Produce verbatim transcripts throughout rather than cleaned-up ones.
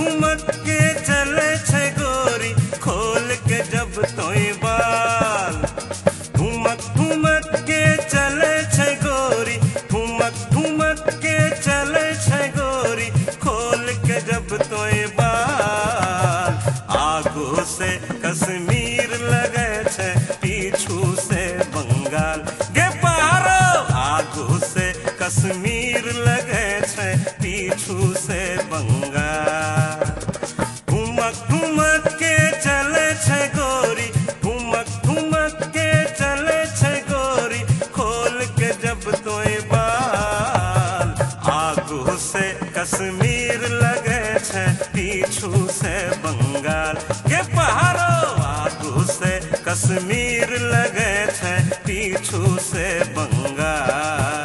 ठुमक के चले छे गोरी खोल के जब तोय बाल। ठुमक ठुमक के चले छे गोरी ठुमक ठुमक के चले छे गोरी खोल के जब तोय बाल। आगू से कश्मीर लगे छे पीछू से बंगाल गे पारो। आगू से कश्मीर लगे छे पीछू से बंगाल। ठुमक ठुमक के चले छे गोरी ठुमक ठुमक के चले छे गोरी खोल के जब तोय बाल। आगू से कश्मीर लगे छे पीछू से बंगाल के पहाड़ो। आगू से कश्मीर लगे छे पीछू से बंगाल।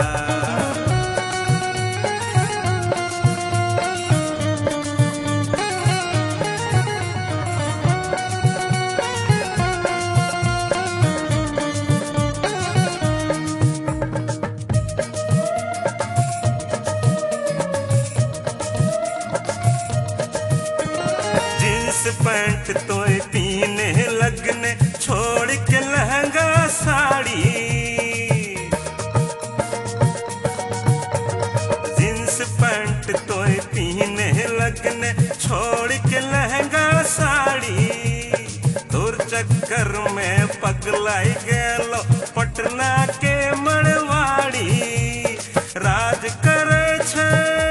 जींस पैंट तोय पीने लगने छोड़ के लहंगा साड़ी। जींस पैंट तोय पीने लगने छोड़ के लहंगा साड़ी। तोर चक्कर में पगलाई गेलो पटना के मड़वाड़ी। राज करे छे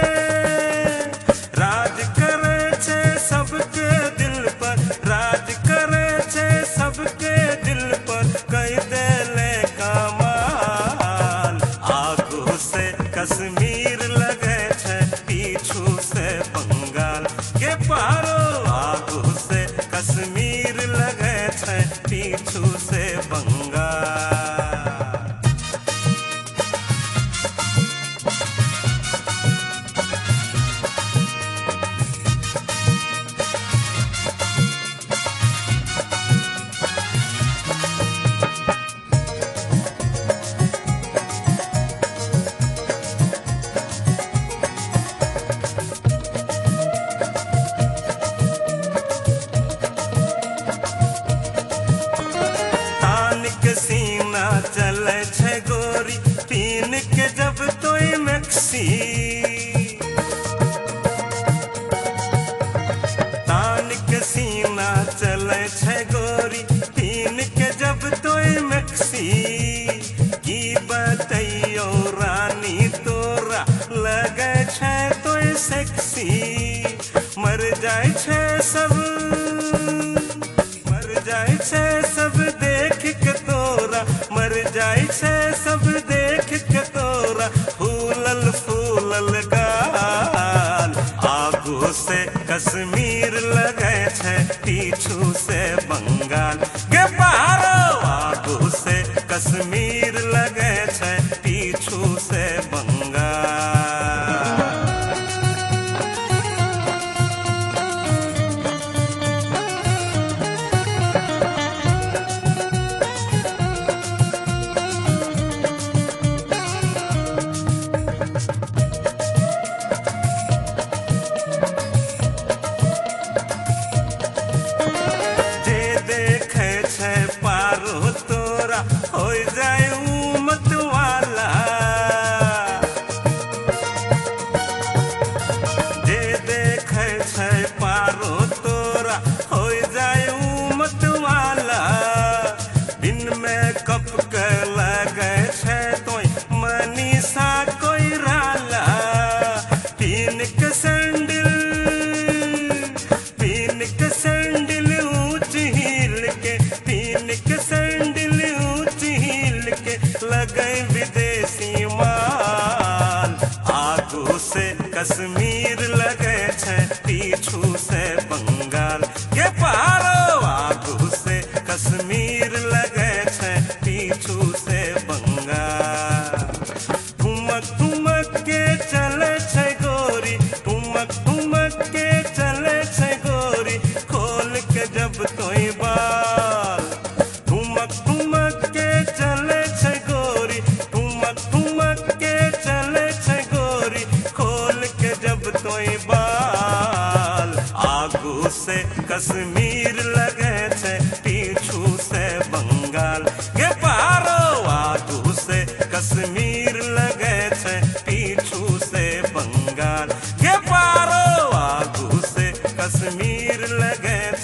राज करे छे सबके दिल पर राज करे छे सबके दिल पर कई देले कमाल। आगू से कश्मीर लगे छे पीछू से बंगाल के पारो। आगू से कश्मीर लगे छे पीछू से बंगाल। सीना चले छे गोरी पीन के जब तोय मैक्सी। तान के सीना चले छे गोरी पीन के जब तोय मैक्सी। की बतैयो रानी तोरा लगे छे तोय सेक्सी। मर जाय छे सब मर जाय छे सब देख के तोरा मर जाय छे सब देख के तोरा फूलल फूलल गाल। आगू से कश्मीर लगे छे पीछू से बंगाल के पहाड़ो। आगू से कश्मीर लगे छे पीछू से बंगाल। हो जाए उमत वाला जे देखे छे पारो तोरा हो जाए उमत वाला। दिन में कप के लगे छे तोय मनीषा कोई राला। पीन के सैंडल पीन के सैंडल ऊंच हील के पीन के सैंडल लगे विदेशी माल। आगू से कश्मीर लगे छे पीछू कश्मीर लगे छे पीछू से बंगाल। गे पारो आगू से कश्मीर लगे छे पीछू से बंगाल। गे पारो आगू से कश्मीर लगे